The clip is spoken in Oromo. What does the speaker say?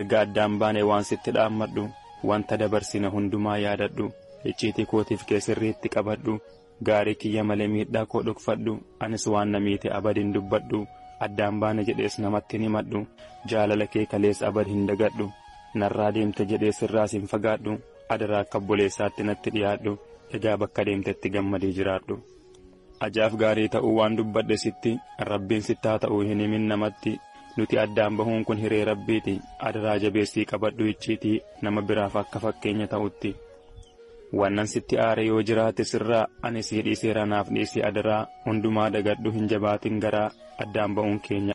erga addaan baane waan sitti dhaammadhu wanta dabarsina hundumaa yaadadhu icciitii kootiif keessirriitti qabadhu gaarii kiyya malee miidhaa koo dhugfadhu anis waan namiite abadin dubbadhu addaan baane jedhees namatti himadhu jaalala kee kalees abad hin dagadhu narraa deemte jedhees irraas hin fagaadhu adaraa akka obboleessaatti natti dhiyaadhu egaa bakka deemtetti gammadee jiraadhu. Ajaaf gaarii ta'uu waan dubbadhe sitti rabbiin sittaa ta'uu hin himin namatti nuti addaan bahuun kun hiree rabbiiti adaraa jabeessii qabadhu icciitii nama biraaf akka fakkeenya ta'utti. Wannan sitti aare yoo jiraate sirraa ani sii dhiisee ranaaf dhiisee adaraa hundumaa dagadhu hin jabaatin garaa addaan bahuun keenya.